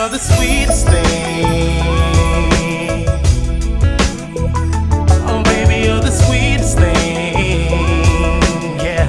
you're the sweetest thing. Oh, baby, you're the sweetest thing. Yeah.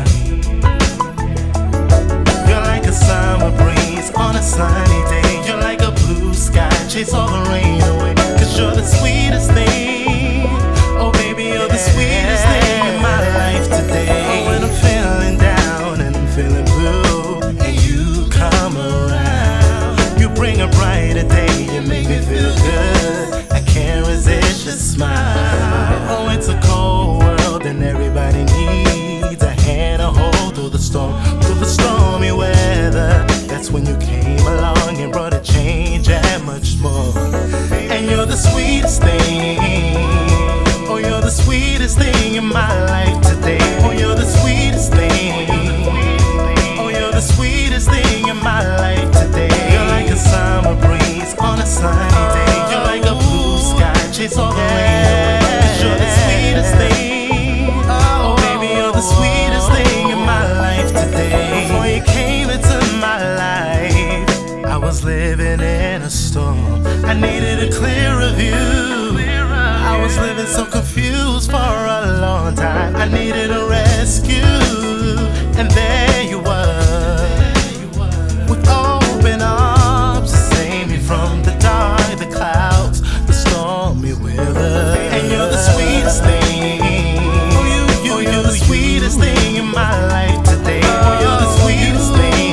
You're like a summer breeze on a sunny day. You're like a blue sky, chase all the rain away. 'Cause you're the sweetest thing. Oh, baby, you're the sweetest thing in my life today. Oh, when I'm feeling down and I'm feeling blue, and you come around, you bring a brighter day. You make me feel good. I can't resist your smile. Oh, it's a cold world and everybody needs a hand to hold through the storm, through the stormy weather. That's when you came along and brought a change and much more. And you're the sweetest thing. Oh, you're the sweetest thing in my life today. Oh, you're the sweetest thing. Oh, you're the sweetest thing in my life today. You're like a summer breeze on a sunny day. You're like a blue sky, chase all the rain away. 'Cause you're the sweetest thing. Oh, baby, you're the sweetest thing in my life today. Before you came into my life, I was living in a storm. I needed a clearer view. I was living so confused for a long time. I needed a rescue, and there you were, with open arms to save me from the dark, the clouds, the stormy weather. And you're the sweetest thing. Oh, you're the sweetest thing in my life today. Oh, you're the sweetest thing.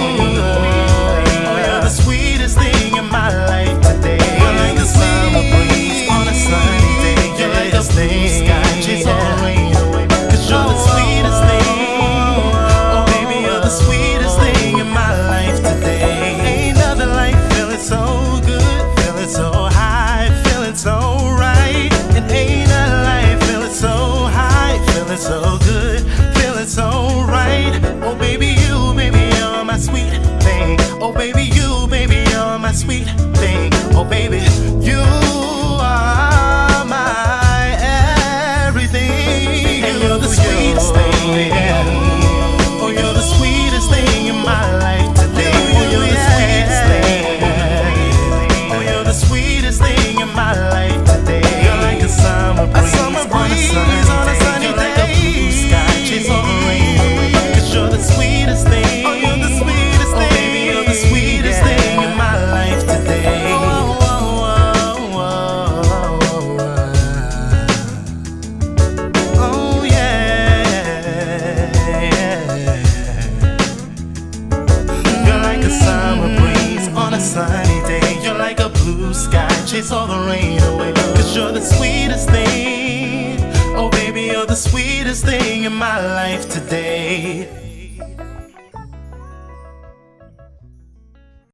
Oh, you're the sweetest thing in my life today. You're like a summer breeze on a sunny day. You're like a blue sky, chase all the rain away. 'Cause you're the sweetest thing. Oh, baby, you're the sweetest thing in my life today. Ain't nothing like feeling so good, feeling so high, feeling so right. And ain't nothing like feeling so high, feeling so good, feeling so right. Oh, baby, you're my sweet thing. Oh, baby, you're my sweet thing. Oh, baby, you are my everything. And you're the sweetest thing. Oh, you're the sweetest thing in my life today. Oh, you're the sweetest thing. Oh, you're the sweetest thing in my life today. You're like a summer breeze on a sunny day. You're like a blue sky, chase all the rain away. 'Cause you're the sweetest thing. Oh, you're the sweetest thing. Oh, baby, you're the sweetest thing in my life today. Oh, yeah. You're like a summer breeze on a sunny day. You're like a blue sky, chase all the rain away. 'Cause you're the sweetest thing. Oh, baby, you're the sweetest thing in my life today.